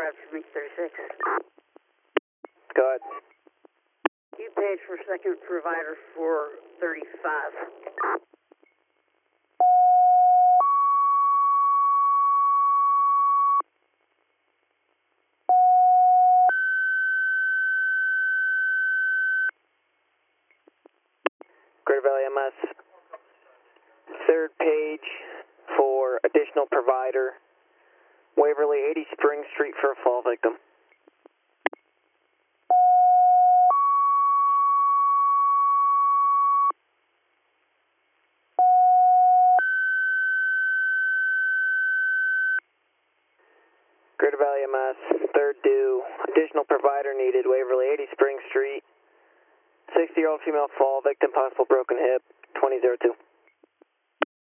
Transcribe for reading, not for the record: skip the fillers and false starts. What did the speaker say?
for me 36. Go ahead. You paid for second provider for 35. Greater Valley MS. Third page for additional provider. Waverly, 80 Spring Street for a fall victim. Greater Valley MS, third due, additional provider needed, Waverly, 80 Spring Street, 60-year-old female fall victim, possible broken hip, 2002.